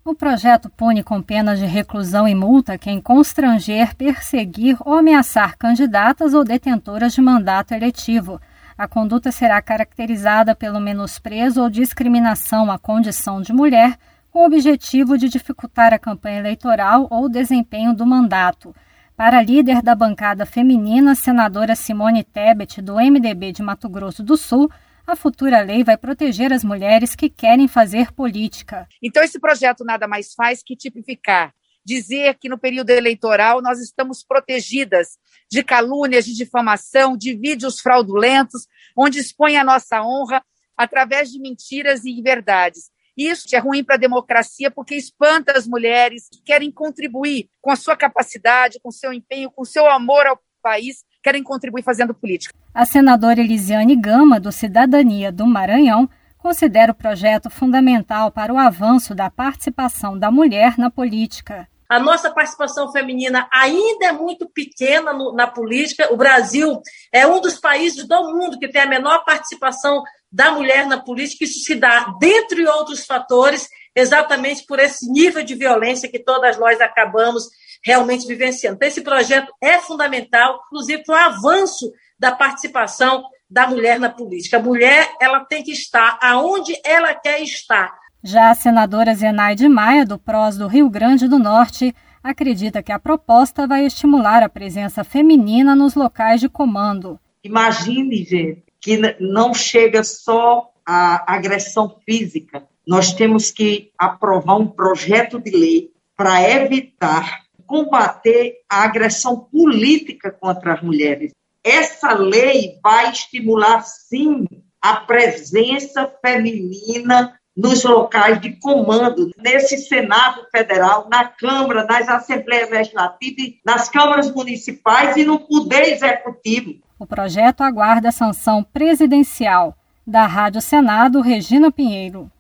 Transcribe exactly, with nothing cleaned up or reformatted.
O projeto pune com penas de reclusão e multa quem constranger, perseguir ou ameaçar candidatas ou detentoras de mandato eletivo. A conduta será caracterizada pelo menosprezo ou discriminação à condição de mulher, com o objetivo de dificultar a campanha eleitoral ou o desempenho do mandato. Para a líder da bancada feminina, senadora Simone Tebet, do M D B de Mato Grosso do Sul, a futura lei vai proteger as mulheres que querem fazer política. Então, esse projeto nada mais faz que tipificar, dizer que no período eleitoral nós estamos protegidas de calúnias, de difamação, de vídeos fraudulentos, onde expõe a nossa honra através de mentiras e inverdades. Isso é ruim para a democracia porque espanta as mulheres que querem contribuir com a sua capacidade, com o seu empenho, com o seu amor ao país, querem contribuir fazendo política. A senadora Elisiane Gama, do Cidadania do Maranhão, considera o projeto fundamental para o avanço da participação da mulher na política. A nossa participação feminina ainda é muito pequena no, na política. O Brasil é um dos países do mundo que tem a menor participação da mulher na política. Isso se dá, dentre outros fatores, exatamente por esse nível de violência que todas nós acabamos realmente vivenciando. Então, esse projeto é fundamental, inclusive para o avanço da participação da mulher na política. A mulher ela tem que estar aonde ela quer estar. Já a senadora Zenaide Maia, do P R O S do Rio Grande do Norte, acredita que a proposta vai estimular a presença feminina nos locais de comando. Imagine, gente, que não chega só a agressão física. Nós temos que aprovar um projeto de lei para evitar, combater a agressão política contra as mulheres. Essa lei vai estimular, sim, a presença feminina nos locais de comando, nesse Senado Federal, na Câmara, nas Assembleias Legislativas, nas câmaras municipais e no Poder Executivo. O projeto aguarda a sanção presidencial. Da Rádio Senado, Regina Pinheiro.